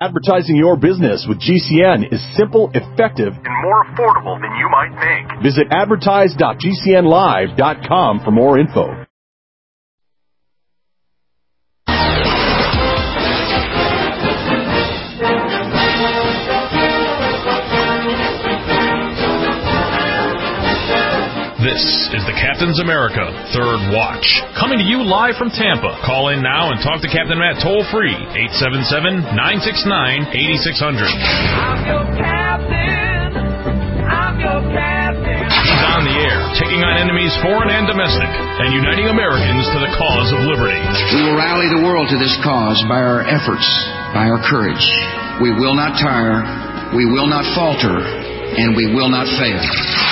Advertising your business with GCN is simple, effective, and more affordable than you might think. Visit advertise.gcnlive.com for more info. This is the Captain's America Third Watch, coming to you live from Tampa. Call in now and talk to Captain Matt toll-free, 877-969-8600. I'm your captain. I'm your captain. He's on the air, taking on enemies foreign and domestic, and uniting Americans to the cause of liberty. We will rally the world to this cause by our efforts, by our courage. We will not tire, we will not falter, and we will not fail.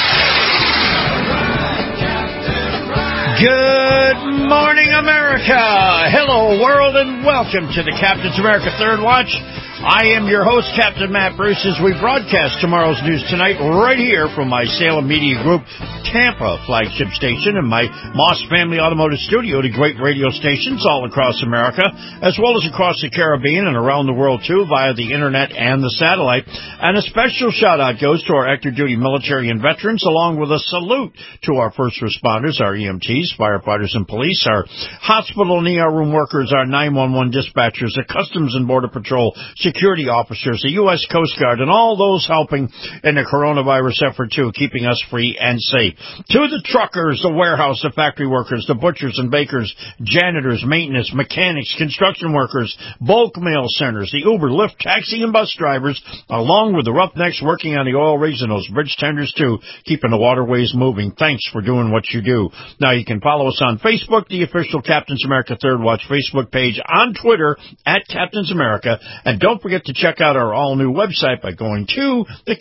Good morning, America. Hello, world, and welcome to the Captain's America Third Watch. I am your host, Captain Matt Bruce, as we broadcast tomorrow's news tonight right here from my Salem Media Group Tampa flagship station and my Moss Family Automotive Studio to great radio stations all across America, as well as across the Caribbean and around the world, too, via the Internet and the satellite. And a special shout-out goes to our active duty military and veterans, along with a salute to our first responders, our EMTs, firefighters, and police, our hospital and ER room workers, our 911 dispatchers, the Customs and Border Patrol, security officers, the U.S. Coast Guard, and all those helping in the coronavirus effort, too, keeping us free and safe. To the truckers, the warehouse, the factory workers, the butchers and bakers, janitors, maintenance, mechanics, construction workers, bulk mail centers, the Uber, Lyft, taxi, and bus drivers, along with the roughnecks working on the oil rigs and those bridge tenders, too, keeping the waterways moving. Thanks for doing what you do. Now, you can follow us on Facebook, the official Captain's America Third Watch Facebook page, on Twitter, at Captain's America, and don't forget to check out our all-new website by going to the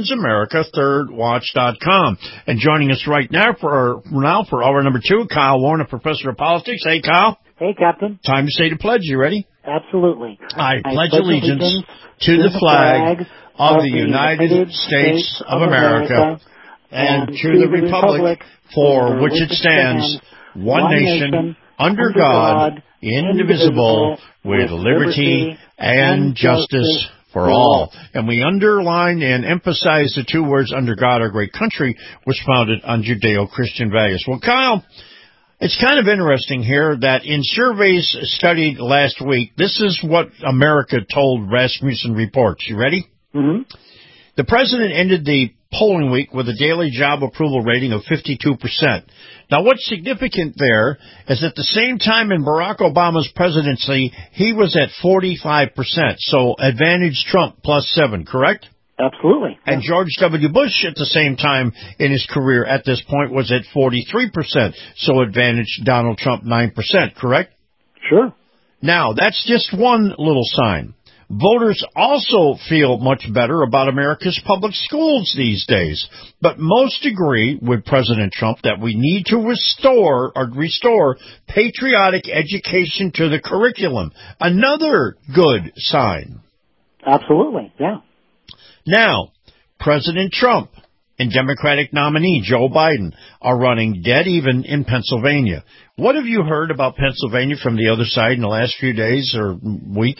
CaptainsAmericaThirdWatch.com. And joining us right now for hour number 2, Kyle Warner, Professor of Politics. Hey, Kyle. Hey, Captain. Time to say the pledge. You ready? Absolutely. I pledge allegiance to the flag of the United States of America and to the republic for which it stands, one nation, under God, indivisible, with liberty and justice for all. And we underline and emphasize the two words, under God, our great country, was founded on Judeo-Christian values. Well, Kyle, it's kind of interesting here that in surveys studied last week, this is what America told Rasmussen reports. You ready? Mm-hmm. The president ended the polling week with a daily job approval rating of 52%. Now, what's significant there is at the same time in Barack Obama's presidency, he was at 45%. So advantage Trump +7, correct? Absolutely. And George W. Bush at the same time in his career at this point was at 43%. So advantage Donald Trump 9%, correct? Sure. Now, that's just one little sign. Voters also feel much better about America's public schools these days. But most agree with President Trump that we need to restore patriotic education to the curriculum. Another good sign. Absolutely, yeah. Now, President Trump and Democratic nominee Joe Biden are running dead even in Pennsylvania. What have you heard about Pennsylvania from the other side in the last few days or week?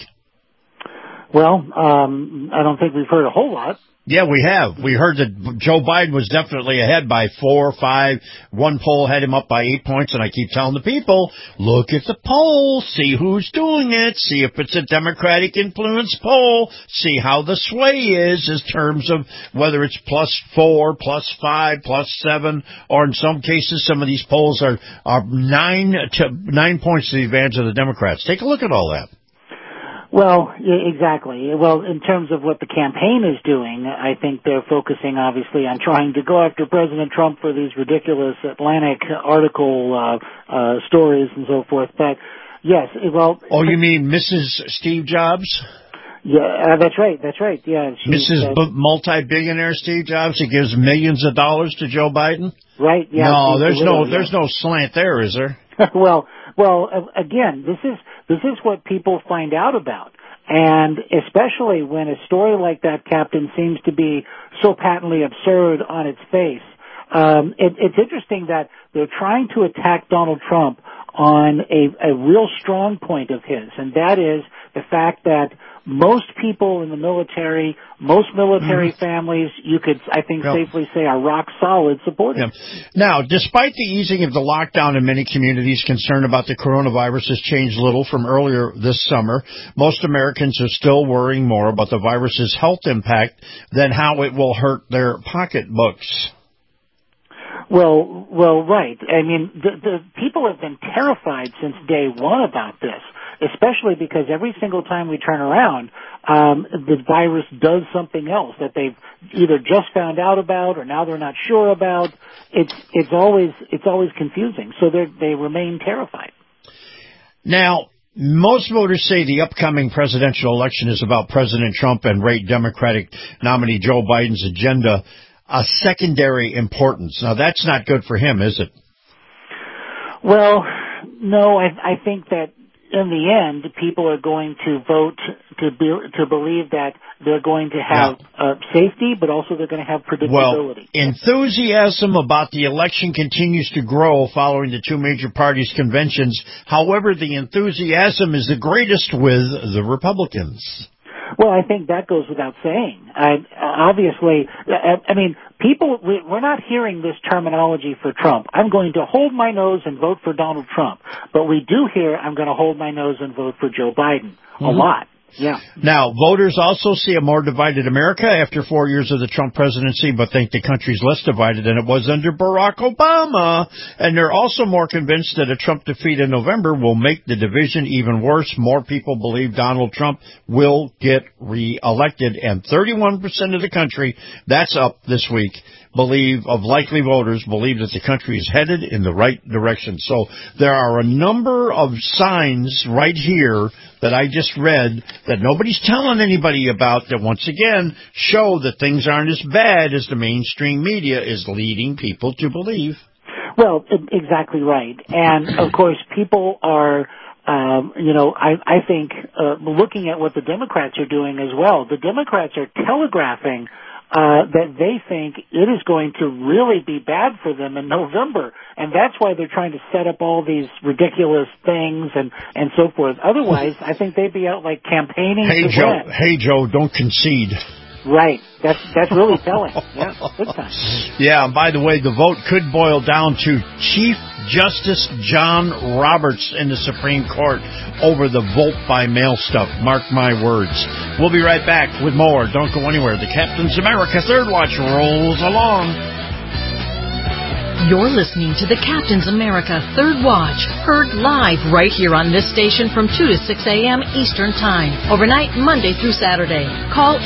Well, I don't think we've heard a whole lot. Yeah, we have. We heard that Joe Biden was definitely ahead by 4 or 5. One poll had him up by 8 points, and I keep telling the people, look at the poll, see who's doing it, see if it's a Democratic influence poll, see how the sway is in terms of whether it's +4, +5, +7, or in some cases, some of these polls are 9 points to the advantage of the Democrats. Take a look at all that. Well, yeah, exactly. Well, in terms of what the campaign is doing, I think they're focusing, obviously, on trying to go after President Trump for these ridiculous Atlantic article stories and so forth. But, yes, well... Oh, you mean Mrs. Steve Jobs? Yeah, that's right, yeah. Mrs. Multi-billionaire Steve Jobs who gives millions of dollars to Joe Biden? Right, yeah. No, there's no slant there, is there? Well, again, this is what people find out about. And especially when a story like that, Captain, seems to be so patently absurd on its face. It's interesting that they're trying to attack Donald Trump on a real strong point of his, and that is the fact that most people in the military, most military families, you could, I think, safely say are rock solid supporters. Now, despite the easing of the lockdown in many communities, concern about the coronavirus has changed little from earlier this summer. Most Americans are still worrying more about the virus's health impact than how it will hurt their pocketbooks. Well, right. I mean, the people have been terrified since day one about this, especially because every single time we turn around, the virus does something else that they've either just found out about or now they're not sure about. It's always confusing. So they remain terrified. Now, most voters say the upcoming presidential election is about President Trump and rate Democratic nominee Joe Biden's agenda a secondary importance. Now, that's not good for him, is it? Well, no, I think that in the end, people are going to vote to believe that they're going to have safety, but also they're going to have predictability. Well, enthusiasm about the election continues to grow following the two major parties' conventions. However, the enthusiasm is the greatest with the Republicans. Well, I think that goes without saying. Obviously, I mean, we're not hearing this terminology for Trump. I'm going to hold my nose and vote for Donald Trump. But we do hear I'm going to hold my nose and vote for Joe Biden a lot. Yeah. Now, voters also see a more divided America after 4 years of the Trump presidency, but think the country's less divided than it was under Barack Obama. And they're also more convinced that a Trump defeat in November will make the division even worse. More people believe Donald Trump will get reelected, and 31% of the country, that's up this week, of likely voters believe that the country is headed in the right direction. So there are a number of signs right here that I just read that nobody's telling anybody about that once again show that things aren't as bad as the mainstream media is leading people to believe. Well, exactly right. And of course, people are I think looking at what the Democrats are doing as well. The Democrats are telegraphing that they think it is going to really be bad for them in November. And that's why they're trying to set up all these ridiculous things and so forth. Otherwise, I think they'd be out like campaigning to win. Hey, Joe, don't concede. Right. That's really telling. Yeah, big time. Yeah, and by the way, the vote could boil down to Chief Justice John Roberts in the Supreme Court over the vote by mail stuff. Mark my words. We'll be right back with more. Don't go anywhere. The Captain's America Third Watch rolls along. You're listening to the Captain's America Third Watch, heard live right here on this station from 2 to 6 a.m. Eastern Time, overnight Monday through Saturday. Call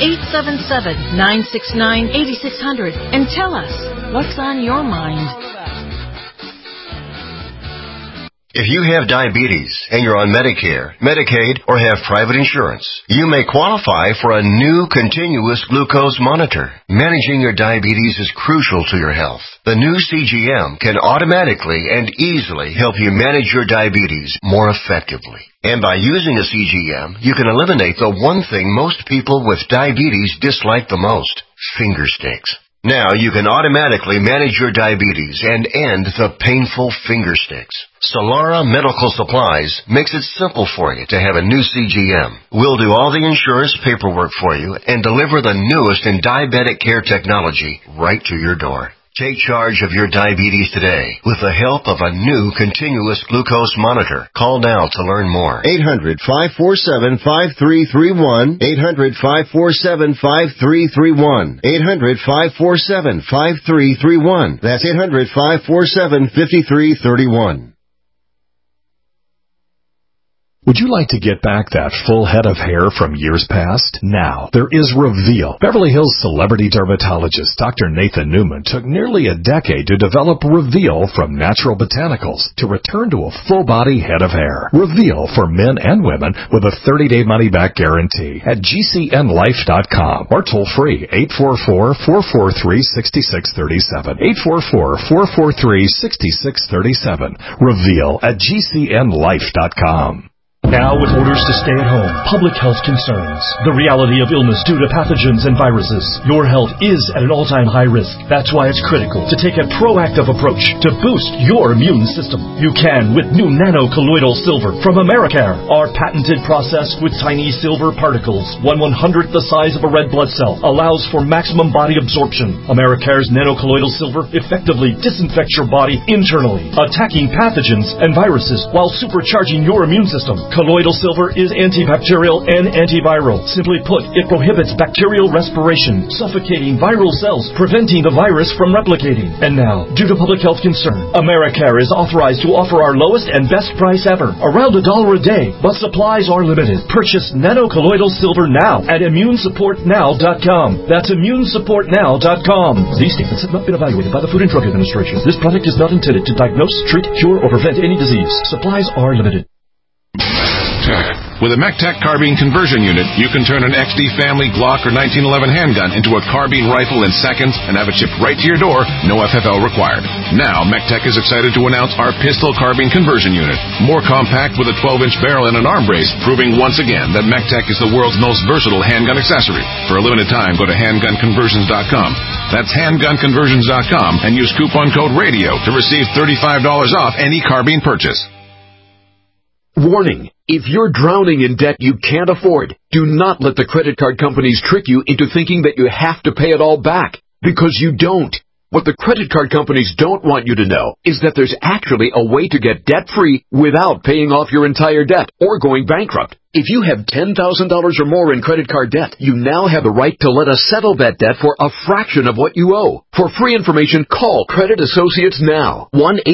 877-969-8600 and tell us what's on your mind. If you have diabetes and you're on Medicare, Medicaid, or have private insurance, you may qualify for a new continuous glucose monitor. Managing your diabetes is crucial to your health. The new CGM can automatically and easily help you manage your diabetes more effectively. And by using a CGM, you can eliminate the one thing most people with diabetes dislike the most: finger sticks. Now you can automatically manage your diabetes and end the painful finger sticks. Solara Medical Supplies makes it simple for you to have a new CGM. We'll do all the insurance paperwork for you and deliver the newest in diabetic care technology right to your door. Take charge of your diabetes today with the help of a new continuous glucose monitor. Call now to learn more. 800-547-5331. 800-547-5331. 800-547-5331. That's 800-547-5331. Would you like to get back that full head of hair from years past? Now, there is Reveal. Beverly Hills celebrity dermatologist Dr. Nathan Newman took nearly a decade to develop Reveal from natural botanicals to return to a full-body head of hair. Reveal for men and women with a 30-day money-back guarantee at GCNlife.com or toll-free 844-443-6637. 844-443-6637. Reveal at GCNlife.com. Now with orders to stay at home, public health concerns, the reality of illness due to pathogens and viruses, your health is at an all-time high risk. That's why it's critical to take a proactive approach to boost your immune system. You can with new nano-colloidal silver from Americare. Our patented process with tiny silver particles, 1/100th the size of a red blood cell, allows for maximum body absorption. Americare's nano-colloidal silver effectively disinfects your body internally, attacking pathogens and viruses while supercharging your immune system. Colloidal silver is antibacterial and antiviral. Simply put, it prohibits bacterial respiration, suffocating viral cells, preventing the virus from replicating. And now, due to public health concern, Americare is authorized to offer our lowest and best price ever, around $1 a day, but supplies are limited. Purchase nano-colloidal silver now at immunesupportnow.com. That's immunesupportnow.com. These statements have not been evaluated by the Food and Drug Administration. This product is not intended to diagnose, treat, cure, or prevent any disease. Supplies are limited. With a MECTEC carbine conversion unit, you can turn an XD family Glock or 1911 handgun into a carbine rifle in seconds and have it shipped right to your door, no FFL required. Now, MECTEC is excited to announce our pistol carbine conversion unit. More compact with a 12-inch barrel and an arm brace, proving once again that MECTEC is the world's most versatile handgun accessory. For a limited time, go to handgunconversions.com. That's handgunconversions.com and use coupon code RADIO to receive $35 off any carbine purchase. Warning. If you're drowning in debt you can't afford, do not let the credit card companies trick you into thinking that you have to pay it all back, because you don't. What the credit card companies don't want you to know is that there's actually a way to get debt-free without paying off your entire debt or going bankrupt. If you have $10,000 or more in credit card debt, you now have the right to let us settle that debt for a fraction of what you owe. For free information, call Credit Associates now.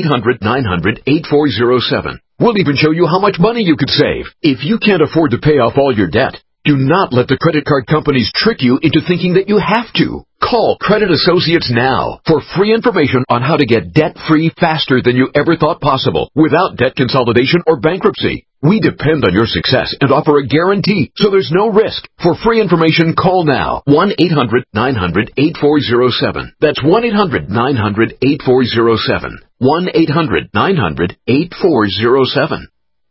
1-800-900-8407. We'll even show you how much money you could save. If you can't afford to pay off all your debt, do not let the credit card companies trick you into thinking that you have to. Call Credit Associates now for free information on how to get debt-free faster than you ever thought possible without debt consolidation or bankruptcy. We depend on your success and offer a guarantee, so there's no risk. For free information, call now. 1-800-900-8407. That's 1-800-900-8407. 1-800-900-8407.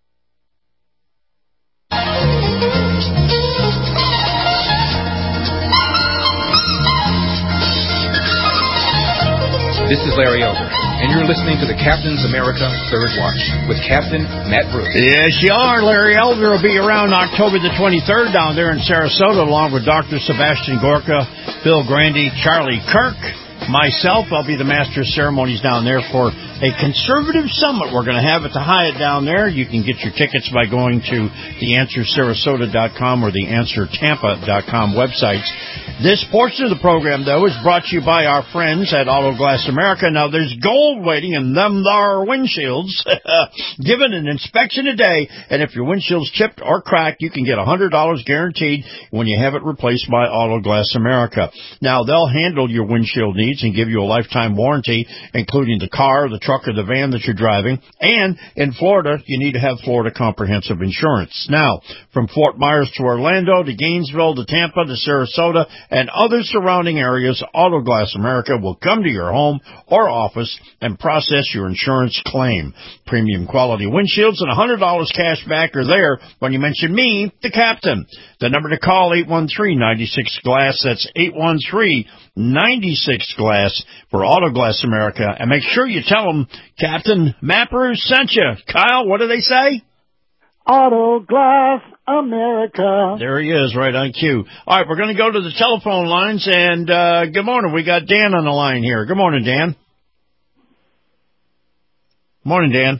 This is Larry Elder, and you're listening to the Captain's America Third Watch with Captain Matt Bruce. Yes, you are. Larry Elder will be around October the 23rd down there in Sarasota, along with Dr. Sebastian Gorka, Bill Grandy, Charlie Kirk, myself. I'll be the master of ceremonies down there for a conservative summit we're going to have at the Hyatt down there. You can get your tickets by going to theanswersarasota.com or theanswertampa.com websites. This portion of the program, though, is brought to you by our friends at Auto Glass America. Now, there's gold waiting in them there windshields. Given an inspection today, and if your windshield's chipped or cracked, you can get $100 guaranteed when you have it replaced by Auto Glass America. Now, they'll handle your windshield needs and give you a lifetime warranty, including the car, the truck, or the van that you're driving. And in Florida, you need to have Florida Comprehensive Insurance. Now, from Fort Myers to Orlando to Gainesville to Tampa to Sarasota and other surrounding areas, Auto Glass America will come to your home or office and process your insurance claim. Premium quality windshields and $100 cash back are there when you mention me, the Captain. The number to call, 813-96-GLASS. That's 813-96-GLASS for Auto Glass America. And make sure you tell them Captain Matt Bruce sent you. Kyle, what do they say? Auto Glass America. There he is, right on cue. All right, we're going to go to the telephone lines, and good morning. We got Dan on the line here. Good morning, Dan. Morning, Dan.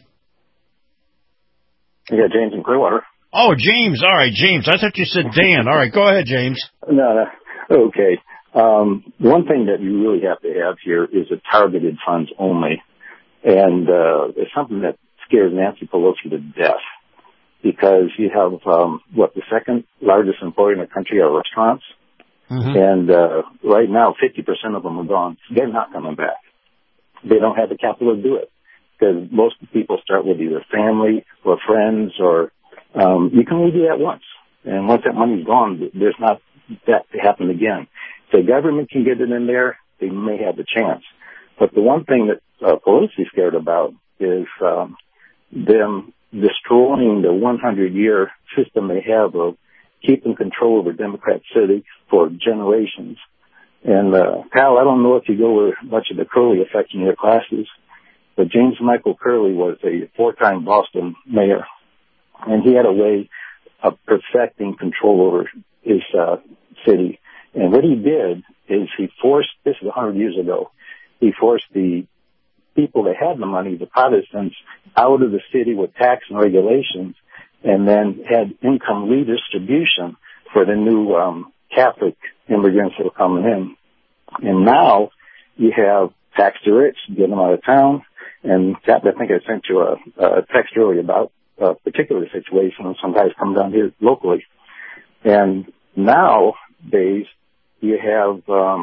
You got James in Clearwater. Oh, James. All right, James. I thought you said Dan. All right, go ahead, James. No. Okay. One thing that you really have to have here is a targeted funds only. And it's something that scares Nancy Pelosi to death. Because you have, the second largest employer in the country are restaurants. Mm-hmm. And right now, 50% of them are gone. They're not coming back. They don't have the capital to do it. Because most people start with either family or friends or you can only do that once. And once that money's gone, there's not that to happen again. If the government can get it in there, they may have a chance. But the one thing that Pelosi's scared about is them destroying the 100-year system they have of keeping control over Democrat City for generations. And, Kyle, I don't know if you go over much of the Curley effect in your classes, but James Michael Curley was a 4-time Boston mayor, and he had a way of perfecting control over his city. And what he did is he forced, this is 100 years ago, he forced the people that had the money, the Protestants, out of the city with tax and regulations, and then had income redistribution for the new Catholic immigrants that were coming in. And now you have tax the rich, get them out of town. And I think I sent you a text earlier about a particular situation when some guys come down here locally. And nowadays you have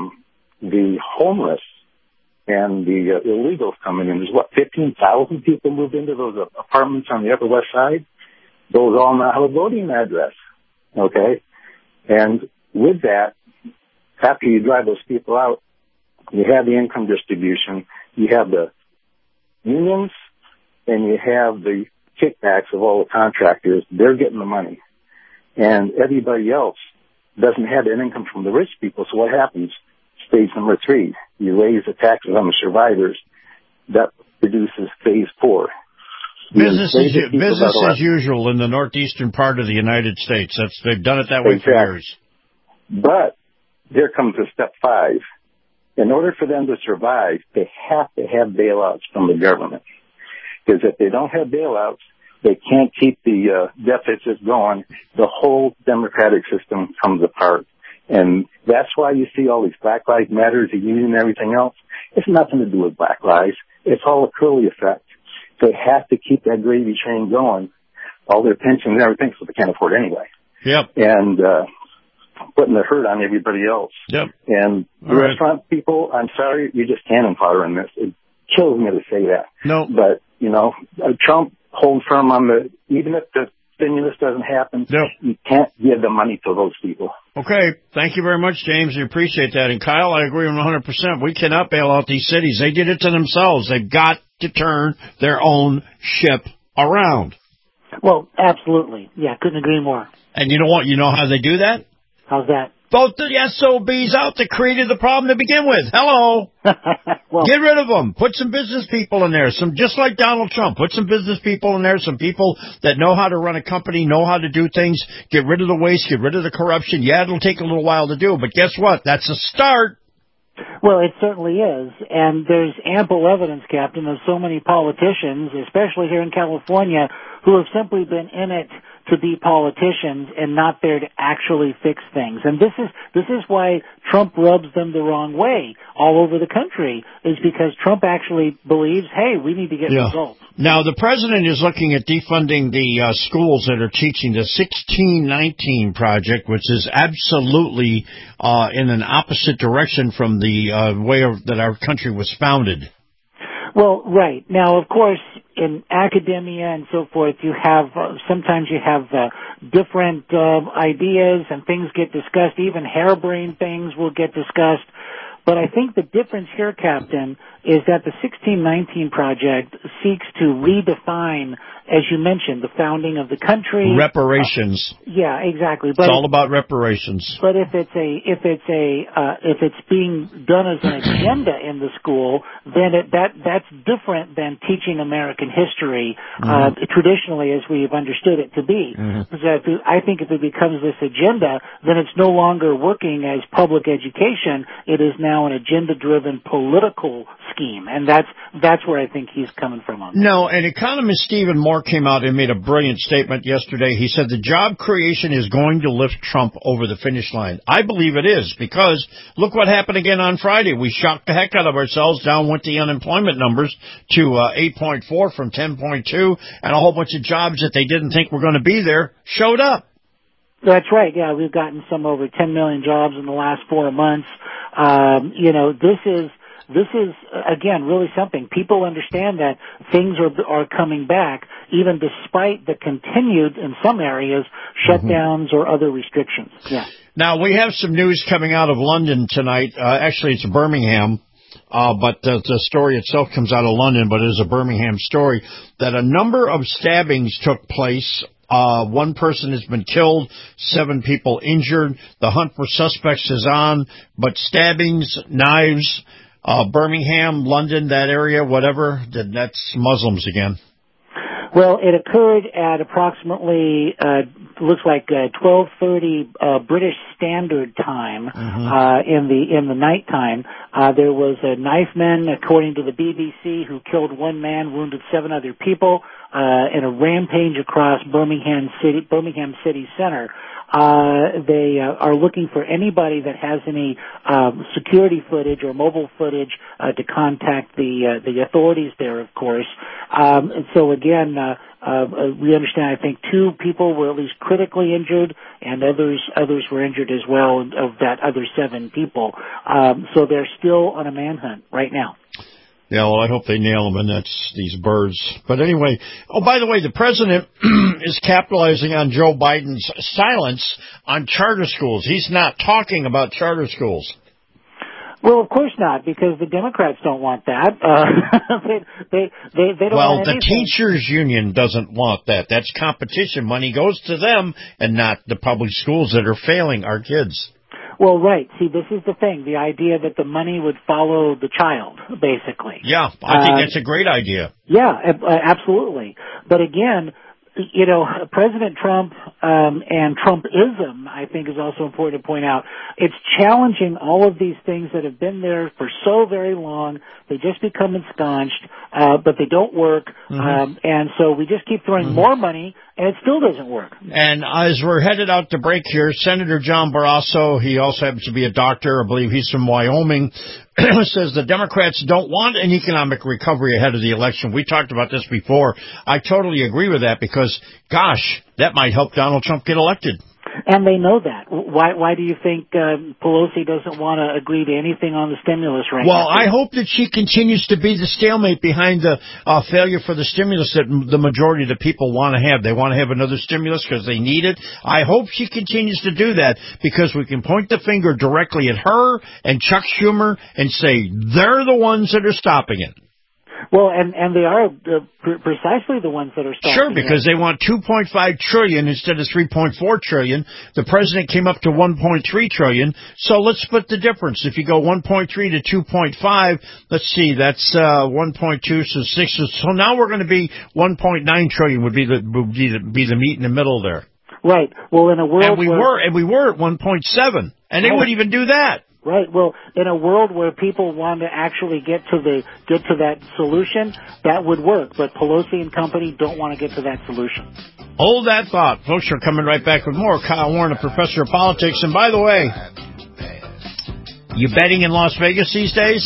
the homeless and the illegals coming in. There's 15,000 people moved into those apartments on the Upper West Side. Those all now have a voting address. Okay? And with that, after you drive those people out, you have the income distribution, you have the unions, and you have the kickbacks of all the contractors. They're getting the money. And everybody else doesn't have that income from the rich people. So what happens? Stage number 3, you raise the taxes on the survivors. That produces phase 4. Business as usual in the northeastern part of the United States. They've done it that way for years. But there comes a step 5. In order for them to survive, they have to have bailouts from the government. Because if they don't have bailouts, they can't keep the deficits going. The whole democratic system comes apart. And that's why you see all these Black Lives Matter, the union and everything else. It's nothing to do with Black Lives. It's all a Curley effect. They have to keep that gravy train going, all their pensions and everything, so they can't afford it anyway. Yep. And putting the hurt on everybody else. Yep. And restaurant people, I'm sorry, you're just cannon fodder in this. It kills me to say that. No. But, Trump holds firm on even if the stimulus doesn't happen, you can't give the money to those people. Okay. Thank you very much, James. We appreciate that. And Kyle, I agree 100%. We cannot bail out these cities. They did it to themselves. They've got to turn their own ship around. Well, absolutely. Yeah, couldn't agree more. And you know what? You know how they do that? How's that? Vote the SOBs out that created the problem to begin with. Hello. Well, get rid of them. Put some business people in there. Just like Donald Trump. Put some business people in there. Some people that know how to run a company, know how to do things. Get rid of the waste. Get rid of the corruption. Yeah, it'll take a little while to do, but guess what? That's a start. Well, it certainly is. And there's ample evidence, Captain, of so many politicians, especially here in California, who have simply been in it to be politicians and not there to actually fix things. And this is why Trump rubs them the wrong way all over the country, is because Trump actually believes, hey, we need to get results. Now, the president is looking at defunding the schools that are teaching the 1619 project, which is absolutely in an opposite direction from the way that our country was founded. Well, right. Now, of course, in academia and so forth, you have, sometimes you have different ideas and things get discussed. Even harebrained things will get discussed. But I think the difference here, Captain, is that the 1619 project seeks to redefine, as you mentioned, the founding of the country. Reparations. Yeah, exactly. But it's all about reparations. But if it's being done as an agenda in the school, then that's different than teaching American history traditionally as we've understood it to be. I think if it becomes this agenda, then it's no longer working as public education. It is now an agenda-driven political scheme, and that's where I think he's coming from on that. No, and economist Stephen Moore came out and made a brilliant statement yesterday. He said the job creation is going to lift Trump over the finish line. I believe it is, because look what happened again on Friday. We shocked the heck out of ourselves. Down went the unemployment numbers to 8.4 from 10.2, and a whole bunch of jobs that they didn't think were going to be there showed up. That's right. Yeah, we've gotten some over 10 million jobs in the last 4 months. This is again really something. People understand that things are coming back, even despite the continued, in some areas, shutdowns or other restrictions. Yeah. Now we have some news coming out of London tonight. Actually, it's Birmingham. but the story itself comes out of London, but it is a Birmingham story, that a number of stabbings took place. One person has been killed, 7 people injured. The hunt for suspects is on, but stabbings, knives, Birmingham, London, that area, whatever, that's Muslims again. Well, it occurred at approximately, looks like 12:30 British Standard Time in the nighttime. There was a knifeman, according to the BBC, who killed 1 man, wounded 7 other people in a rampage across Birmingham City Center. They are looking for anybody that has any security footage or mobile footage to contact the authorities there, of course. And so again, we understand, I think 2 people were at least critically injured, and others were injured as well of that other 7 people. So they're still on a manhunt right now. Yeah, well, I hope they nail them, and that's these birds. But anyway, by the way, the president is capitalizing on Joe Biden's silence on charter schools. He's not talking about charter schools. Well, of course not, because the Democrats don't want that. They don't want anything. The teachers union doesn't want that. That's competition. Money goes to them and not the public schools that are failing our kids. Well, right. See, this is the thing, the idea that the money would follow the child, basically. Yeah, I think that's a great idea. Yeah, absolutely. But again, you know, President Trump and Trumpism, I think, is also important to point out. It's challenging all of these things that have been there for so very long. They just become ensconced, but they don't work. And so we just keep throwing more money, and it still doesn't work. And as we're headed out to break here, Senator John Barrasso, he also happens to be a doctor, I believe he's from Wyoming, says the Democrats don't want an economic recovery ahead of the election. We talked about this before. I totally agree with that because, gosh, that might help Donald Trump get elected. And they know that. Why do you think Pelosi doesn't want to agree to anything on the stimulus right now? Well, I hope that she continues to be the stalemate behind the failure for the stimulus that the majority of the people want to have. They want to have another stimulus because they need it. I hope she continues to do that because we can point the finger directly at her and Chuck Schumer and say they're the ones that are stopping it. Well, and they are precisely the ones that are stopping Sure, because they want $2.5 trillion instead of $3.4 trillion. The president came up to $1.3 trillion. So let's split the difference. If you go 1.3 to 2.5, let's see, that's 1.2, so 6. So now we're going to be 1.9 trillion would be the meat in the middle there. Right. Well, in a world we were at 1.7, and they wouldn't even do that. Right. Well, in a world where people want to actually get to that solution, that would work. But Pelosi and company don't want to get to that solution. Hold that thought. Folks, are coming right back with more. Kyle Warren, a professor of politics. And by the way, you betting in Las Vegas these days?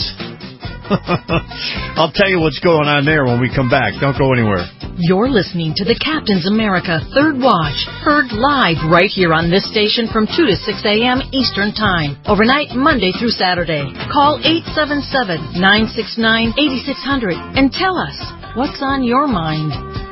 I'll tell you what's going on there when we come back. Don't go anywhere. You're listening to the Captain's America Third Watch, heard live right here on this station from 2 to 6 a.m. Eastern Time, overnight Monday through Saturday. Call 877-969-8600 and tell us what's on your mind.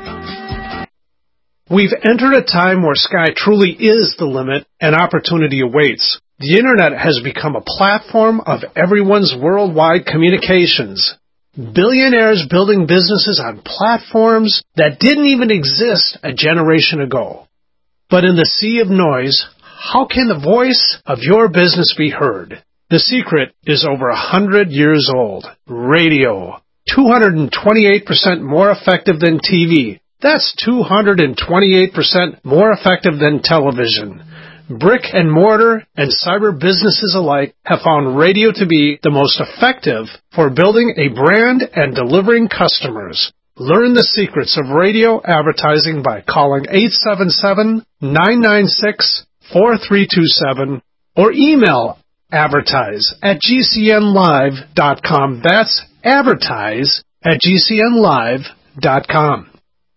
We've entered a time where sky truly is the limit and opportunity awaits. The Internet has become a platform of everyone's worldwide communications. Billionaires building businesses on platforms that didn't even exist a generation ago. But in the sea of noise, how can the voice of your business be heard? The secret is over 100 years old. Radio. 228% more effective than TV. That's 228% more effective than television. Brick and mortar and cyber businesses alike have found radio to be the most effective for building a brand and delivering customers. Learn the secrets of radio advertising by calling 877-996-4327 or email advertise@gcnlive.com. That's advertise@gcnlive.com.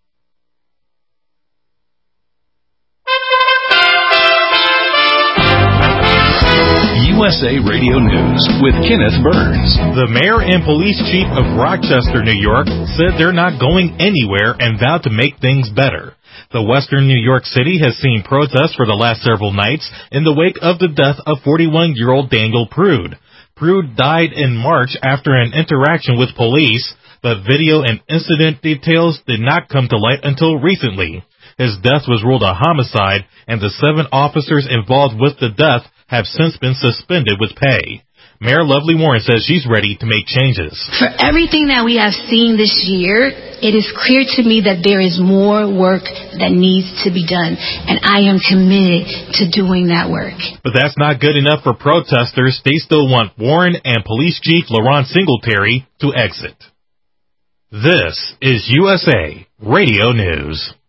USA Radio News with Kenneth Burns. The mayor and police chief of Rochester, New York, said they're not going anywhere and vowed to make things better. The western New York City has seen protests for the last several nights in the wake of the death of 41-year-old Daniel Prude. Prude died in March after an interaction with police, but video and incident details did not come to light until recently. His death was ruled a homicide, and the 7 officers involved with the death have since been suspended with pay. Mayor Lovely Warren says she's ready to make changes. For everything that we have seen this year, it is clear to me that there is more work that needs to be done, and I am committed to doing that work. But that's not good enough for protesters. They still want Warren and Police Chief Laurent Singletary to exit. This is USA Radio News.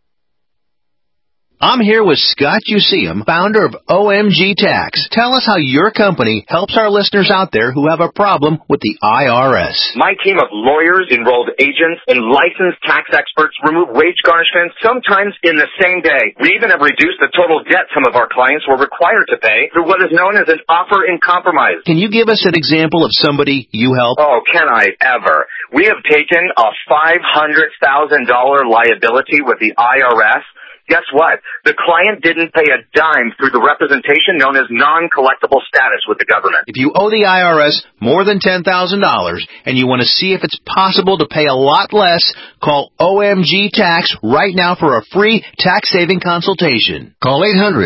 I'm here with Scott Useum, founder of OMG Tax. Tell us how your company helps our listeners out there who have a problem with the IRS. My team of lawyers, enrolled agents, and licensed tax experts remove wage garnishments sometimes in the same day. We even have reduced the total debt some of our clients were required to pay through what is known as an offer in compromise. Can you give us an example of somebody you help? Oh, can I ever? We have taken a $500,000 liability with the IRS. Guess what? The client didn't pay a dime through the representation known as non-collectible status with the government. If you owe the IRS more than $10,000 and you want to see if it's possible to pay a lot less, call OMG Tax right now for a free tax-saving consultation. Call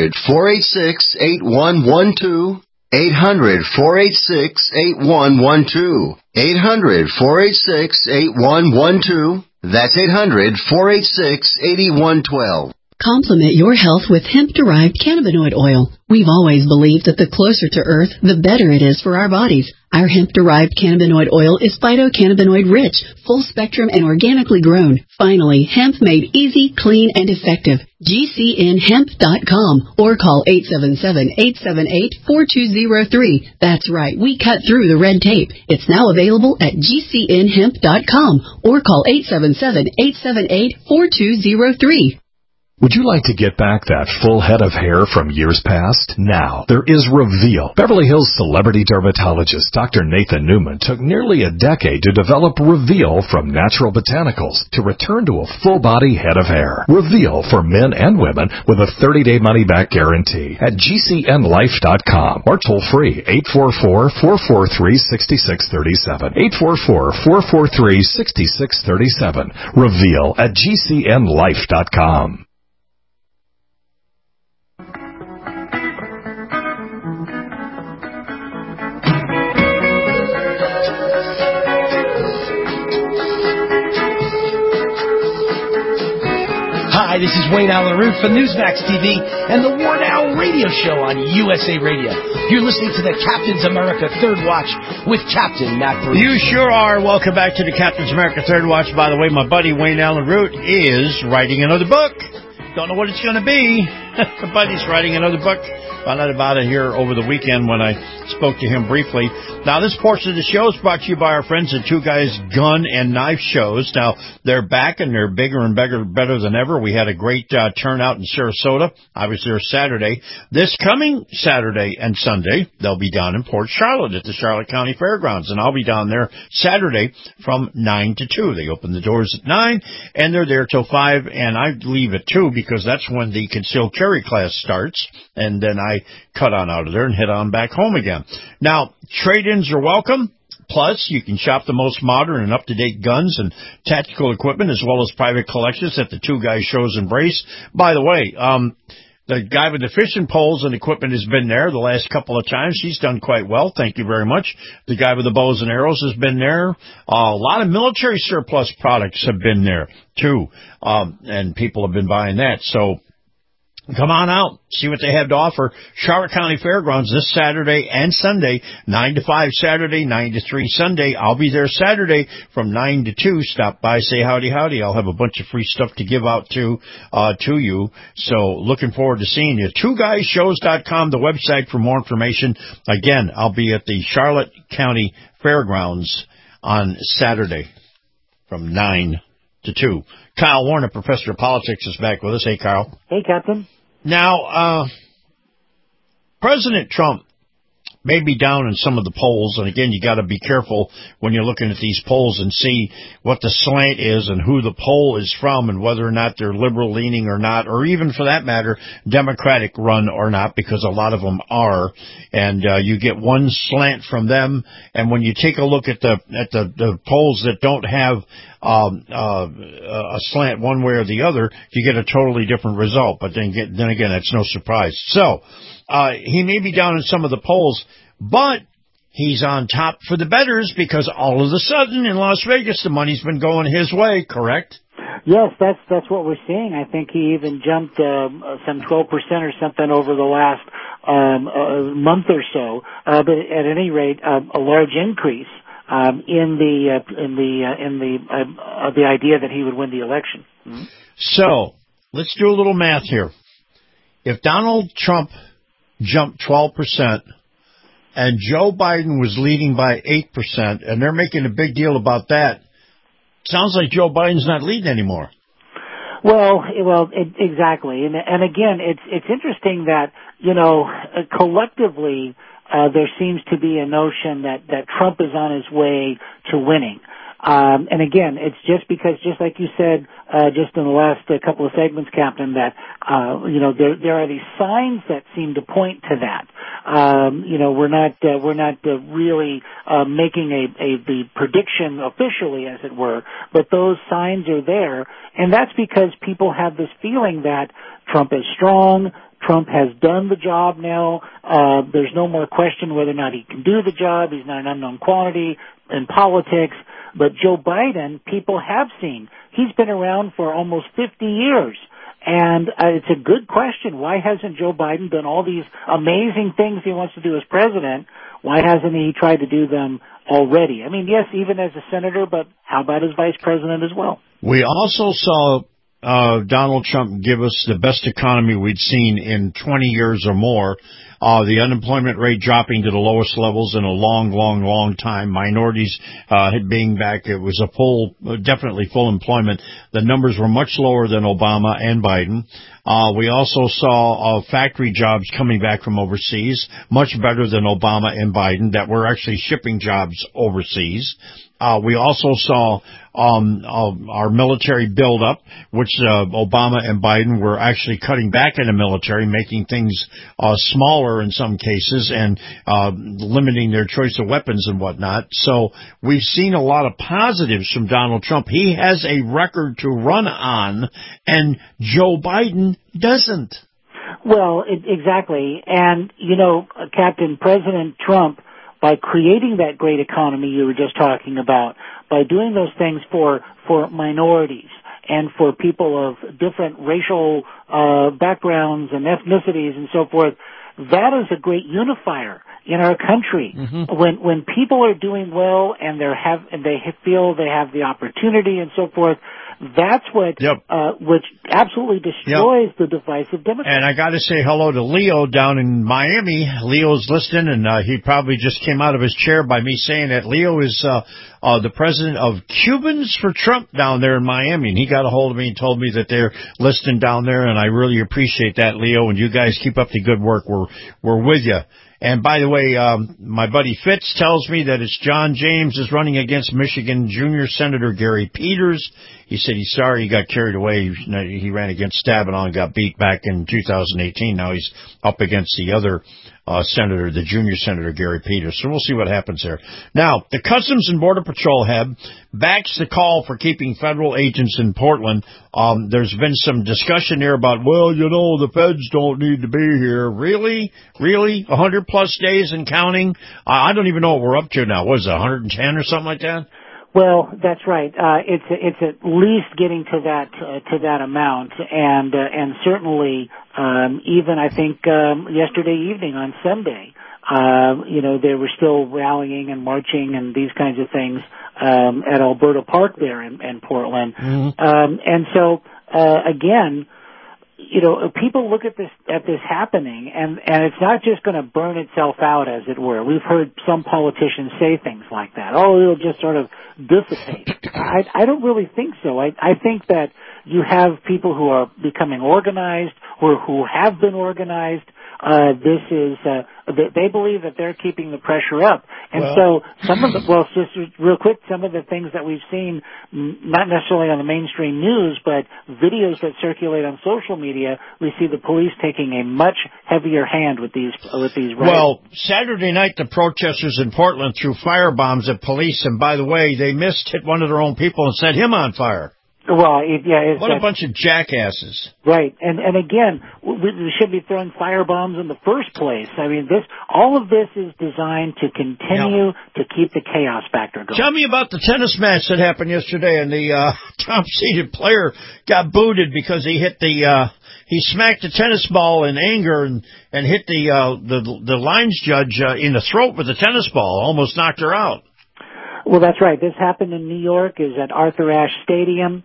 800-486-8112. 800-486-8112. 800-486-8112. That's 800-486-8112. Complement your health with hemp-derived cannabinoid oil. We've always believed that the closer to Earth, the better it is for our bodies. Our hemp-derived cannabinoid oil is phytocannabinoid-rich, full-spectrum, and organically grown. Finally, hemp made easy, clean, and effective. GCNhemp.com or call 877-878-4203. That's right, we cut through the red tape. It's now available at GCNhemp.com or call 877-878-4203. Would you like to get back that full head of hair from years past? Now, there is Reveal. Beverly Hills celebrity dermatologist Dr. Nathan Newman took nearly a decade to develop Reveal from natural botanicals to return to a full-body head of hair. Reveal for men and women with a 30-day money-back guarantee at GCNlife.com or toll-free 844-443-6637. 844-443-6637. Reveal at GCNlife.com. Hi, this is Wayne Allen Root for Newsmax TV and the War Now Radio Show on USA Radio. You're listening to the Captain's America Third Watch with Captain Matt Bruce. You sure are. Welcome back to the Captain's America Third Watch. By the way, my buddy Wayne Allen Root is writing another book. Don't know what it's going to be, but he's writing another book. Found out about it here over the weekend when I spoke to him briefly. Now, this portion of the show is brought to you by our friends at Two Guys Gun and Knife Shows. Now, they're back and they're bigger and better than ever. We had a great turnout in Sarasota. I was there Saturday. This coming Saturday and Sunday, they'll be down in Port Charlotte at the Charlotte County Fairgrounds, and I'll be down there Saturday from 9 to 2. They open the doors at 9, and they're there till 5, and I leave at 2 because that's when the concealed carry class starts, and then I cut on out of there and head on back home again. Now, trade-ins are welcome. Plus, you can shop the most modern and up-to-date guns and tactical equipment as well as private collections at the Two Guys Shows Embrace. By the way, the guy with the fishing poles and equipment has been there the last couple of times. He's done quite well. Thank you very much. The guy with the bows and arrows has been there. A lot of military surplus products have been there, too, and people have been buying that. So, come on out, see what they have to offer. Charlotte County Fairgrounds this Saturday and Sunday, 9 to 5 Saturday, 9 to 3 Sunday. I'll be there Saturday from 9 to 2. Stop by, say howdy. I'll have a bunch of free stuff to give out to you. So looking forward to seeing you. TwoGuysShows.com, the website for more information. Again, I'll be at the Charlotte County Fairgrounds on Saturday from 9 to 2. Kyle Warner, professor of politics, is back with us. Hey, Kyle. Hey, Captain. Now, President Trump maybe down in some of the polls. And again, you got to be careful when you're looking at these polls and see what the slant is and who the poll is from and whether or not they're liberal leaning or not, or even for that matter, Democratic run or not, because a lot of them are. And you get one slant from them. And when you take a look at the polls that don't have a slant one way or the other, you get a totally different result. But then again, that's no surprise. So he may be down in some of the polls, but he's on top for the bettors because all of a sudden in Las Vegas the money's been going his way. Correct? Yes, that's what we're seeing. I think he even jumped some 12% or something over the last month or so. But at any rate, a large increase in the idea that he would win the election. Mm-hmm. So let's do a little math here. If Donald Trump jumped 12% and Joe Biden was leading by 8%, and they're making a big deal about that, sounds like Joe Biden's not leading anymore. Well, exactly. And again, it's interesting that, collectively, there seems to be a notion that Trump is on his way to winning. And again, it's just because, just like you said, just in the last couple of segments, Captain, that, there are these signs that seem to point to that. We're not really, making the prediction officially, as it were, but those signs are there. And that's because people have this feeling that Trump is strong. Trump has done the job now. There's no more question whether or not he can do the job. He's not an unknown quantity in politics. But Joe Biden, people have seen. He's been around for almost 50 years. And it's a good question. Why hasn't Joe Biden done all these amazing things he wants to do as president? Why hasn't he tried to do them already? I mean, yes, even as a senator, but how about as vice president as well? We also saw Donald Trump give us the best economy we'd seen in 20 years or more. The unemployment rate dropping to the lowest levels in a long time. Minorities being back. It was definitely full employment. The numbers were much lower than Obama and Biden. We also saw factory jobs coming back from overseas, much better than Obama and Biden, that were actually shipping jobs overseas. We also saw our military build up, which Obama and Biden were actually cutting back in the military, making things smaller in some cases and limiting their choice of weapons and whatnot. So we've seen a lot of positives from Donald Trump. He has a record to run on, and Joe Biden doesn't. Well, exactly. And, Captain, President Trump, by creating that great economy you were just talking about, by doing those things for minorities and for people of different racial backgrounds and ethnicities and so forth, that is a great unifier in our country. Mm-hmm. When people are doing well and they feel they have the opportunity and so forth, that's what which absolutely destroys the divisive Democrats. And I got to say hello to Leo down in Miami. Leo's listening, and he probably just came out of his chair by me saying that Leo is the president of Cubans for Trump down there in Miami, and he got a hold of me and told me that they're listening down there, and I really appreciate that, Leo. And you guys keep up the good work. We're with you. And by the way, my buddy Fitz tells me that it's John James is running against Michigan Junior Senator Gary Peters. He said he's sorry he got carried away. He ran against Stabenow and got beat back in 2018. Now he's up against the other senator, the junior senator, Gary Peters. So we'll see what happens there. Now, the Customs and Border Patrol head backs the call for keeping federal agents in Portland. There's been some discussion there about, the feds don't need to be here. Really? 100+ days and counting? I don't even know what we're up to now. What is it, 110 or something like that? Well, that's right. It's at least getting to that amount, and certainly even I think yesterday evening on Sunday, they were still rallying and marching and these kinds of things at Alberta Park there in Portland, and so again. People look at this happening, and it's not just going to burn itself out, as it were. We've heard some politicians say things like that. Oh, it'll just sort of dissipate. I don't really think so. I think that you have people who are becoming organized, or who have been organized. this is they believe that they're keeping the pressure up. And so some of the just real quick, some of the things that we've seen, not necessarily on the mainstream news, but videos that circulate on social media, we see the police taking a much heavier hand with these riots. Well, Saturday night the protesters in Portland threw firebombs at police, and by the way, they hit one of their own people and set him on fire. Well, what a bunch of jackasses! Right, and again, we should be throwing firebombs in the first place. I mean, all of this is designed to continue to keep the chaos factor going. Tell me about the tennis match that happened yesterday, and the top-seeded player got booted because he hit he smacked the tennis ball in anger and hit the lines judge in the throat with the tennis ball, almost knocked her out. Well, that's right. This happened in New York. Is at Arthur Ashe Stadium.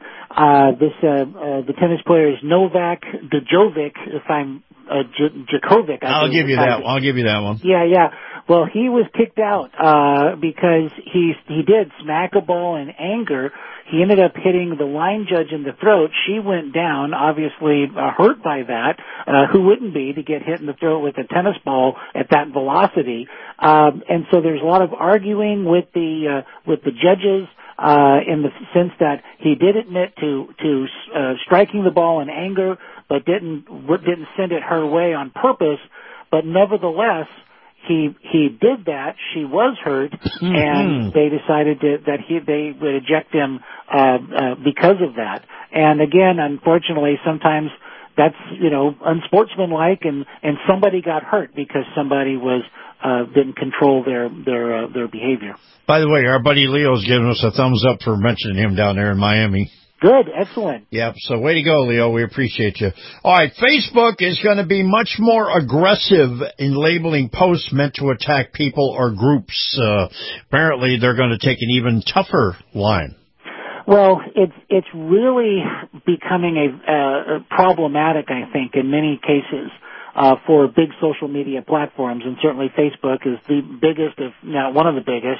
The tennis player is Novak Djokovic. If I'm Djokovic, I'll give you that one. Yeah. Well, he was kicked out because he did smack a ball in anger. He ended up hitting the line judge in the throat. She went down, obviously hurt by that. Who wouldn't be to get hit in the throat with a tennis ball at that velocity? And so there's a lot of arguing with the judges in the sense that he did admit to striking the ball in anger, but didn't send it her way on purpose. But nevertheless, he did that. She was hurt, and they decided that they would eject him because of that. And again, unfortunately, sometimes that's unsportsmanlike, and somebody got hurt because somebody didn't control their behavior. By the way, our buddy Leo's giving us a thumbs up for mentioning him down there in Miami. Good, excellent. Yep, so way to go, Leo. We appreciate you. All right, Facebook is going to be much more aggressive in labeling posts meant to attack people or groups. Apparently, they're going to take an even tougher line. Well, it's really becoming a problematic, I think, in many cases. For big social media platforms, and certainly Facebook is the biggest, if not one of the biggest.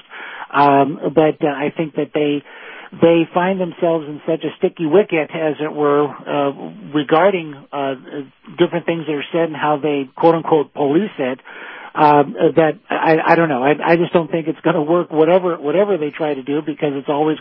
But I think that they find themselves in such a sticky wicket, as it were, regarding different things that are said and how they quote unquote police it. That I don't know. I just don't think it's going to work. Whatever they try to do, because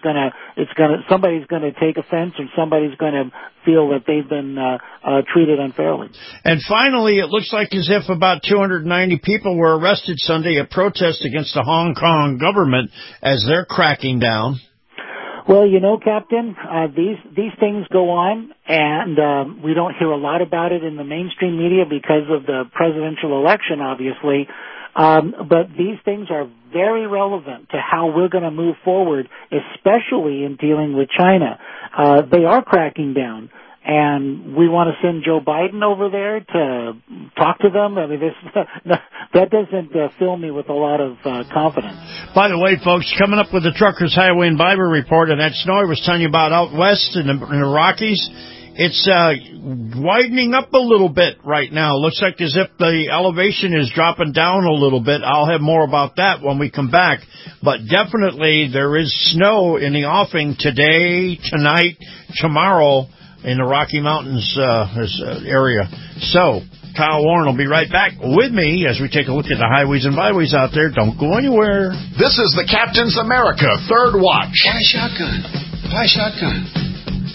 somebody's going to take offense, or somebody's going to feel that they've been treated unfairly. And finally, it looks like as if about 290 people were arrested Sunday at protest against the Hong Kong government as they're cracking down. Well, Captain, these things go on, and we don't hear a lot about it in the mainstream media because of the presidential election, obviously. But these things are very relevant to how we're going to move forward, especially in dealing with China. They are cracking down, and we want to send Joe Biden over there to talk to them. I mean, that doesn't fill me with a lot of confidence. By the way, folks, coming up with the Truckers Highway and Bible Report, and that snow I was telling you about out west in the Rockies, it's widening up a little bit right now. Looks like as if the elevation is dropping down a little bit. I'll have more about that when we come back. But definitely there is snow in the offing today, tonight, tomorrow in the Rocky Mountains area. So Kyle Warren will be right back with me as we take a look at the highways and byways out there. Don't go anywhere. This is the Captain's America Third Watch. Why shotgun? Why shotgun?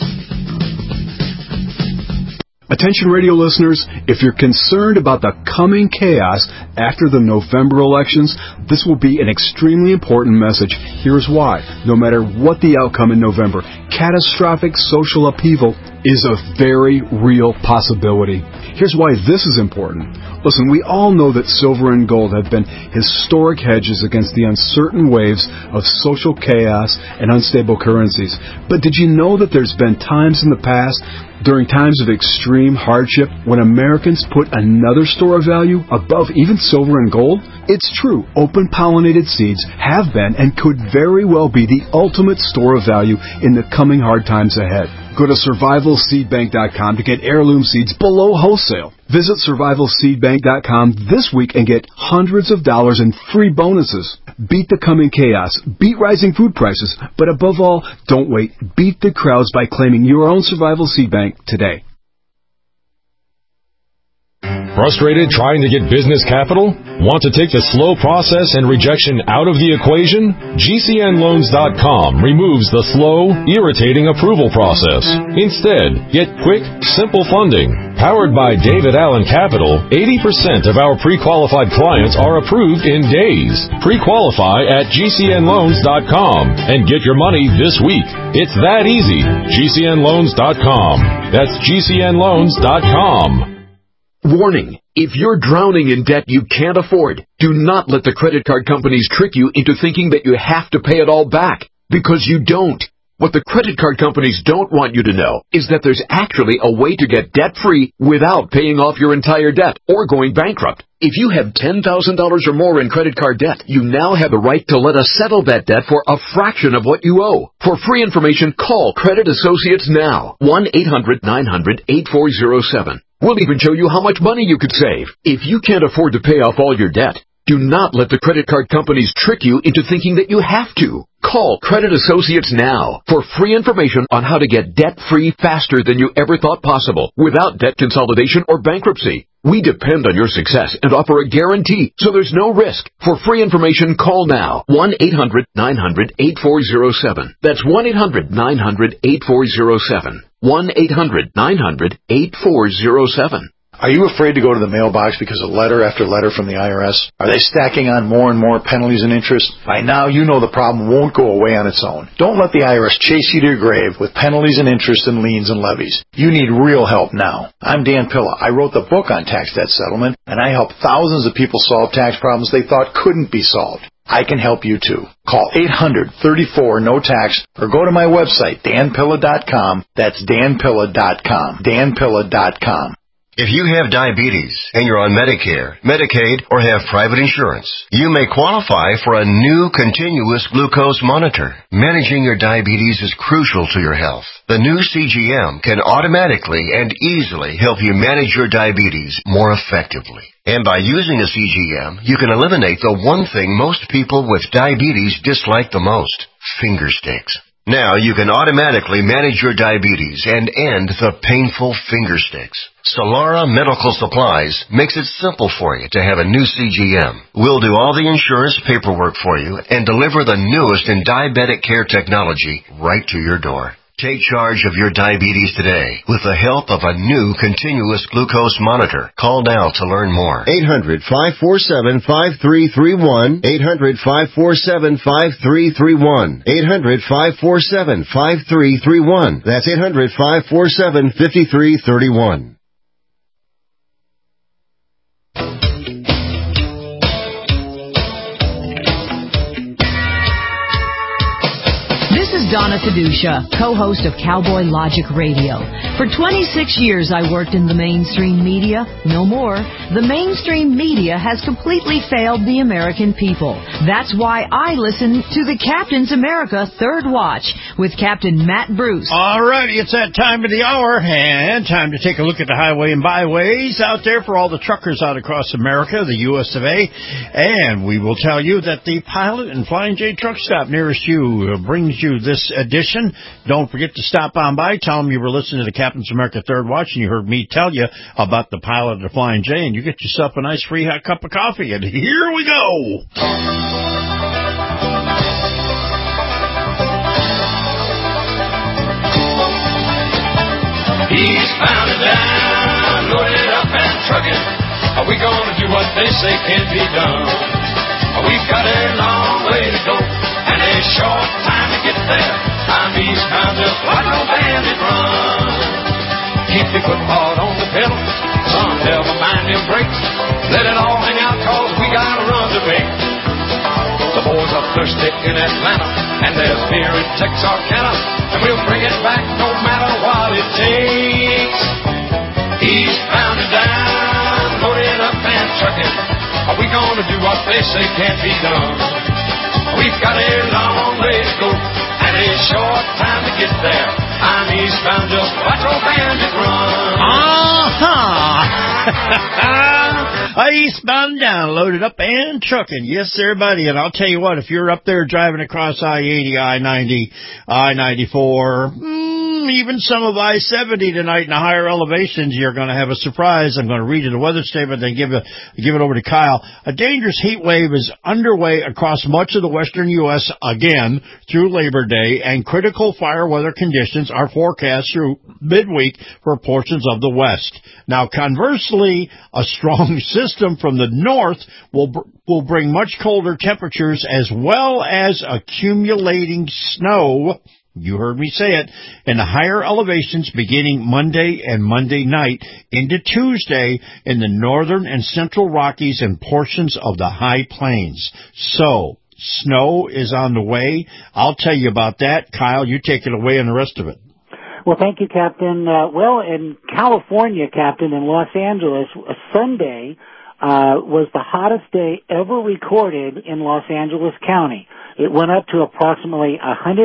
Attention radio listeners, if you're concerned about the coming chaos after the November elections, this will be an extremely important message. Here's why. No matter what the outcome in November, catastrophic social upheaval is a very real possibility. Here's why this is important. Listen, we all know that silver and gold have been historic hedges against the uncertain waves of social chaos and unstable currencies. But did you know that there's been times in the past, during times of extreme hardship, when Americans put another store of value above even silver and gold? It's true, open-pollinated seeds have been and could very well be the ultimate store of value in the coming hard times ahead. Go to survivalseedbank.com to get heirloom seeds below wholesale. Visit survivalseedbank.com this week and get hundreds of dollars in free bonuses. Beat the coming chaos. Beat rising food prices. But above all, don't wait. Beat the crowds by claiming your own Survival Seed Bank today. Frustrated trying to get business capital? Want to take the slow process and rejection out of the equation? GCNLoans.com removes the slow, irritating approval process. Instead, get quick, simple funding. Powered by David Allen Capital, 80% of our pre-qualified clients are approved in days. Pre-qualify at GCNLoans.com and get your money this week. It's that easy. GCNLoans.com. That's GCNLoans.com. Warning. If you're drowning in debt you can't afford, do not let the credit card companies trick you into thinking that you have to pay it all back, because you don't. What the credit card companies don't want you to know is that there's actually a way to get debt-free without paying off your entire debt or going bankrupt. If you have $10,000 or more in credit card debt, you now have the right to let us settle that debt for a fraction of what you owe. For free information, call Credit Associates now. 1-800-900-8407. We'll even show you how much money you could save. If you can't afford to pay off all your debt, do not let the credit card companies trick you into thinking that you have to. Call Credit Associates now for free information on how to get debt-free faster than you ever thought possible without debt consolidation or bankruptcy. We depend on your success and offer a guarantee, so there's no risk. For free information, call now. 1-800-900-8407. That's 1-800-900-8407. 1-800-900-8407. Are you afraid to go to the mailbox because of letter after letter from the IRS? Are they stacking on more and more penalties and interest? By now, you know the problem won't go away on its own. Don't let the IRS chase you to your grave with penalties and interest and liens and levies. You need real help now. I'm Dan Pilla. I wrote the book on tax debt settlement, and I help thousands of people solve tax problems they thought couldn't be solved. I can help you too. Call 800-34-NO-TAX or go to my website, danpilla.com. That's danpilla.com. danpilla.com. If you have diabetes and you're on Medicare, Medicaid, or have private insurance, you may qualify for a new continuous glucose monitor. Managing your diabetes is crucial to your health. The new CGM can automatically and easily help you manage your diabetes more effectively. And by using a CGM, you can eliminate the one thing most people with diabetes dislike the most: finger sticks. Now you can automatically manage your diabetes and end the painful finger sticks. Solara Medical Supplies makes it simple for you to have a new CGM. We'll do all the insurance paperwork for you and deliver the newest in diabetic care technology right to your door. Take charge of your diabetes today with the help of a new continuous glucose monitor. Call now to learn more. 800-547-5331. 800-547-5331. 800-547-5331. That's 800-547-5331. Donna Fiducia, co-host of Cowboy Logic Radio. For 26 years, I worked in the mainstream media. No more. The mainstream media has completely failed the American people. That's why I listen to the Captain's America Third Watch with Captain Matt Bruce. All righty, it's that time of the hour, and time to take a look at the highway and byways out there for all the truckers out across America, the U.S. of A. And we will tell you that the Pilot and Flying J truck stop nearest you brings you this edition. Don't forget to stop on by. Tell them you were listening to the Captain's America Third Watch and you heard me tell you about the Pilot of the Flying J, and you get yourself a nice free hot cup of coffee. And here we go. He's bound and down, loaded up and trucking. Are we gonna do what they say can't be done? We've got a long way to go and a short time to get there. I'm eastbound, just like no bandit run. Keep your foot hard on the pedal, son, never mind them brakes. Let it all hang out, cause we got a run to make. The boys are thirsty in Atlanta, and there's beer in Texarkana, and we'll bring it back no matter what it takes. Eastbound and down, loaded up and trucking. Are we gonna do what they say can't be done? We've got a long way to go and a short time to get there. I'm eastbound, just watch old bandit run. Eastbound down, loaded up and trucking. Yes, sir, buddy. And I'll tell you what, if you're up there driving across I-80, I-90, I-94, Even some of I-70 tonight in the higher elevations. You're going to have a surprise. I'm going to read you the weather statement, then give it over to Kyle. A dangerous heat wave is underway across much of the western U.S. again through Labor Day, and critical fire weather conditions are forecast through midweek for portions of the west. Now, conversely, a strong system from the north will bring much colder temperatures as well as accumulating snow. You heard me say it, in the higher elevations beginning Monday and Monday night into Tuesday in the northern and central Rockies and portions of the high plains. So, snow is on the way. I'll tell you about that. Kyle, you take it away and the rest of it. Well, thank you, Captain. Well, in California, Captain, in Los Angeles, Sunday was the hottest day ever recorded in Los Angeles County. It went up to approximately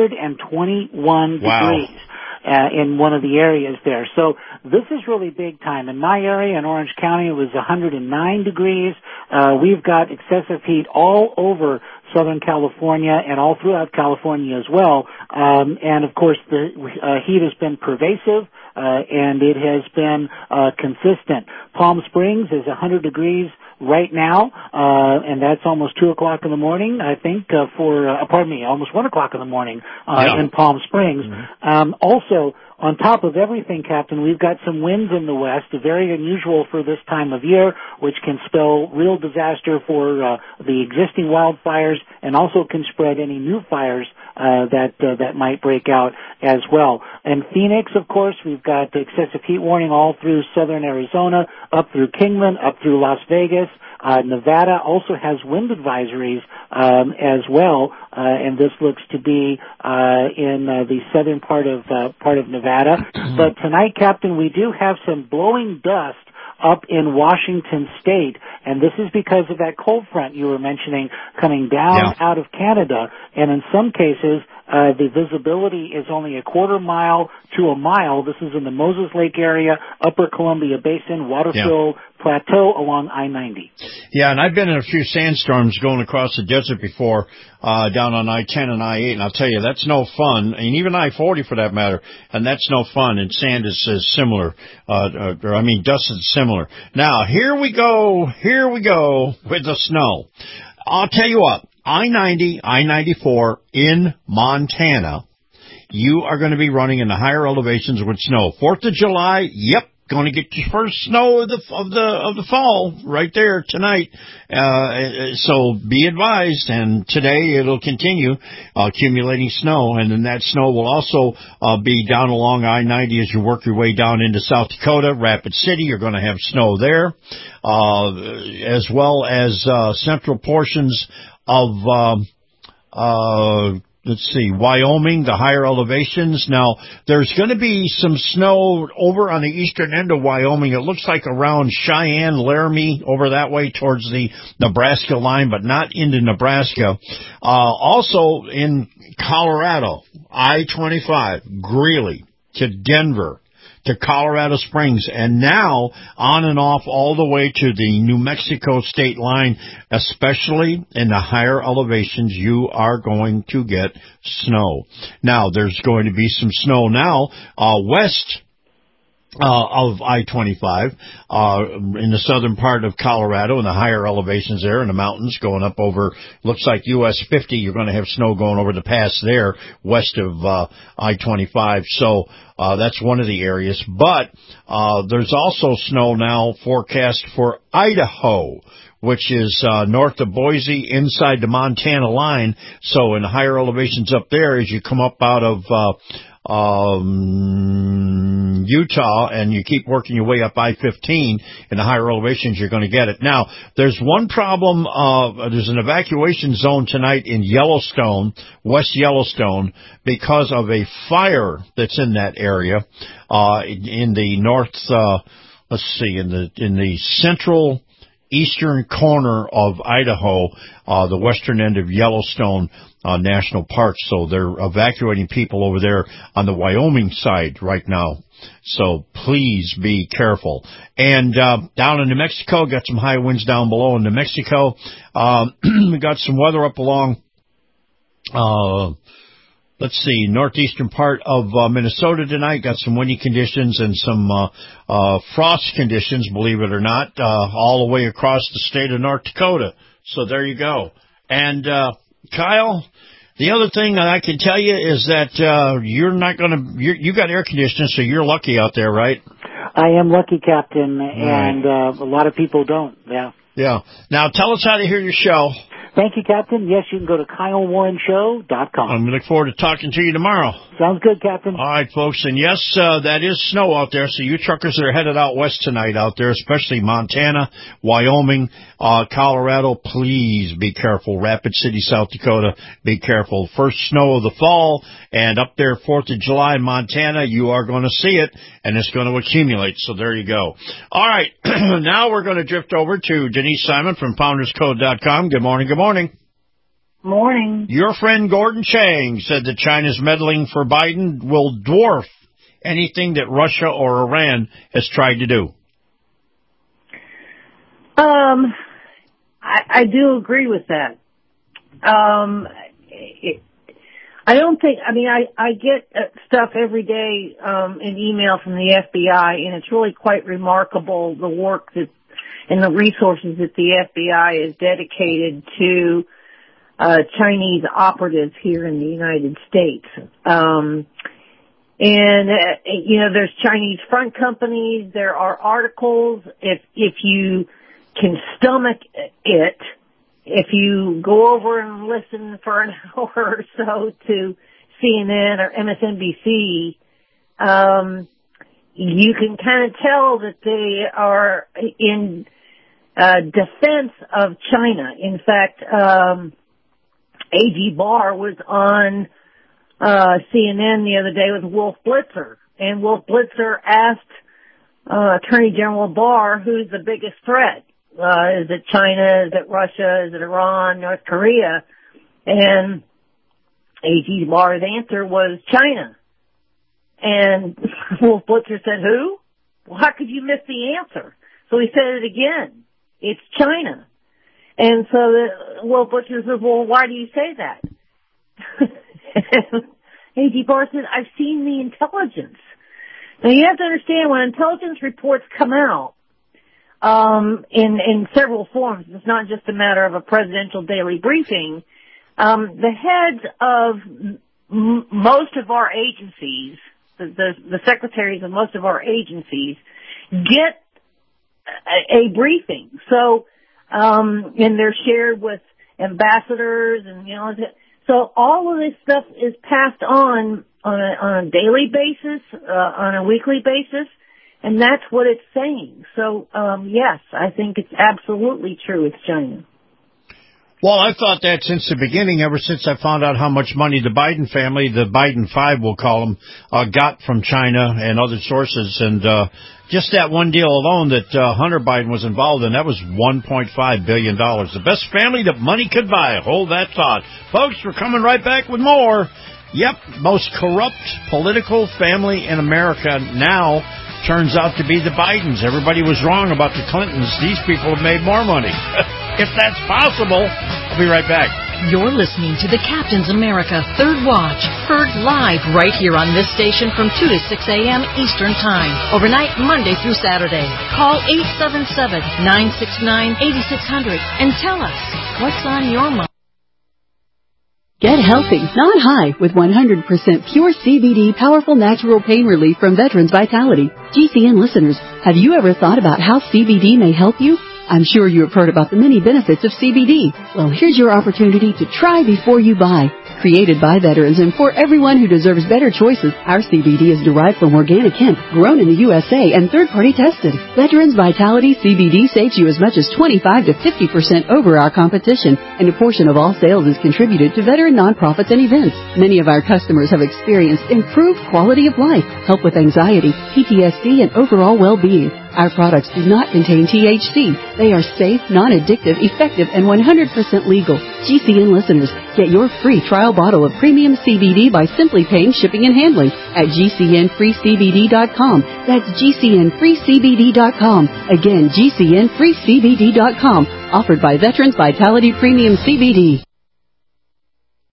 121 degrees in one of the areas there. So this is really big time. In my area, in Orange County, it was 109 degrees. We've got excessive heat all over Southern California and all throughout California as well. And, of course, the heat has been pervasive. And it has been consistent. Palm Springs is 100 degrees right now, and that's almost 2 o'clock in the morning, I think, almost 1 o'clock in the morning in Palm Springs. Also, on top of everything, Captain, we've got some winds in the west, very unusual for this time of year, which can spell real disaster for the existing wildfires and also can spread any new fires that might break out as well. And Phoenix, of course, we've got the excessive heat warning all through southern Arizona, up through Kingman, up through Las Vegas. Nevada also has wind advisories as well, and this looks to be in the southern part of Nevada. But tonight, Captain, we do have some blowing dust up in Washington State, and this is because of that cold front you were mentioning coming down out of Canada, and in some cases, the visibility is only a quarter mile to a mile. This is in the Moses Lake area, Upper Columbia Basin, Waterville Plateau along I-90. Yeah, and I've been in a few sandstorms going across the desert before, down on I-10 and I-8, and I'll tell you, that's no fun, and even I-40 for that matter, and that's no fun, and sand is similar, dust is similar. Now, here we go with the snow. I'll tell you what, I-90, I-94 in Montana, you are going to be running in the higher elevations with snow. 4th of July, going to get your first snow of the fall right there tonight. So be advised, and today it'll continue accumulating snow, and then that snow will also be down along I-90 as you work your way down into South Dakota, Rapid City. You're going to have snow there, as well as central portions of Wyoming, the higher elevations. Now, there's going to be some snow over on the eastern end of Wyoming. It looks like around Cheyenne, Laramie, over that way towards the Nebraska line, but not into Nebraska. Also in Colorado, I-25, Greeley to Denver, to Colorado Springs, and now on and off all the way to the New Mexico state line, especially in the higher elevations, you are going to get snow. Now, there's going to be some snow now west of I-25, in the southern part of Colorado, in the higher elevations there, in the mountains, going up over, looks like US 50, you're going to have snow going over the pass there, west of I-25, so that's one of the areas. But there's also snow now forecast for Idaho, which is north of Boise, inside the Montana line, so in the higher elevations up there, as you come up out of Utah, and you keep working your way up I-15 in the higher elevations, you're going to get it. Now, there's one problem. There's an evacuation zone tonight in Yellowstone, West Yellowstone, because of a fire that's in that area, in the north, in the central eastern corner of Idaho, the western end of Yellowstone National Park. So they're evacuating people over there on the Wyoming side right now. So please be careful. And down in New Mexico, got some high winds down below in New Mexico. We got some weather up along let's see, northeastern part of Minnesota tonight. Got some windy conditions and some frost conditions, believe it or not, all the way across the state of North Dakota. So there you go. And Kyle, the other thing that I can tell you is that you're not going to, you got air conditioning, so you're lucky out there, right? I am lucky, Captain, and a lot of people don't, yeah. Yeah. Now, tell us how to hear your show. Thank you, Captain. Yes, you can go to KyleWarrenShow.com. I'm going to look forward to talking to you tomorrow. Sounds good, Captain. All right, folks. And yes, that is snow out there. So you truckers that are headed out west tonight out there, especially Montana, Wyoming, Colorado, please be careful. Rapid City, South Dakota, be careful. First snow of the fall, and up there 4th of July in Montana, you are going to see it, and it's going to accumulate. So there you go. All right. Now we're going to drift over to Denise Simon from PoundersCode.com. Good morning. Good morning. Morning. Your friend Gordon Chang said that China's meddling for Biden will dwarf anything that Russia or Iran has tried to do. I do agree with that. I don't think, I mean, I get stuff every day in email from the FBI, and it's really quite remarkable the work that and the resources that the FBI is dedicated to Chinese operatives here in the United States. You know, there's Chinese front companies, there are articles. If you can stomach it, if you go over and listen for an hour or so to CNN or MSNBC, you can kind of tell that they are in defense of China. In fact, A.G. Barr was on CNN the other day with Wolf Blitzer, and Wolf Blitzer asked Attorney General Barr, who's the biggest threat? Is it China? Is it Russia? Is it Iran? North Korea? And A.G. Barr's answer was China. And Wolf Blitzer said, who? Well, how could you miss the answer? So he said it again. It's China. And so Wolf Blitzer said, well, why do you say that? A.G. Barr said, I've seen the intelligence. Now you have to understand, when intelligence reports come out, in several forms, it's not just a matter of a presidential daily briefing, the heads of most of our agencies, the secretaries of most of our agencies get a briefing. So, and they're shared with ambassadors and, you know, so all of this stuff is passed on a daily basis, on a weekly basis, and that's what it's saying. So, yes, I think it's absolutely true. It's China. Well, I thought that since the beginning, ever since I found out how much money the Biden family, the Biden Five we'll call them, got from China and other sources. And just that one deal alone that Hunter Biden was involved in, that was $1.5 billion. The best family that money could buy. Hold that thought. Folks, we're coming right back with more. Yep, most corrupt political family in America now turns out to be the Bidens. Everybody was wrong about the Clintons. These people have made more money. If that's possible, I'll be right back. You're listening to the Captain's America Third Watch, heard live right here on this station from 2 to 6 a.m. Eastern Time, overnight Monday through Saturday. Call 877-969-8600 and tell us what's on your mind. Get healthy, not high, with 100% pure CBD powerful natural pain relief from Veterans Vitality. GCN listeners, have you ever thought about how CBD may help you? I'm sure you have heard about the many benefits of CBD. Well, here's your opportunity to try before you buy. Created by veterans and for everyone who deserves better choices, our CBD is derived from organic hemp, grown in the USA, and third-party tested. Veterans Vitality CBD saves you as much as 25 to 50% over our competition, and a portion of all sales is contributed to veteran nonprofits and events. Many of our customers have experienced improved quality of life, help with anxiety, PTSD, and overall well-being. Our products do not contain THC. They are safe, non-addictive, effective, and 100% legal. GCN listeners, get your free trial bottle of premium CBD by simply paying shipping and handling at GCNFreeCBD.com. That's GCNFreeCBD.com. Again, GCNFreeCBD.com. Offered by Veterans Vitality Premium CBD.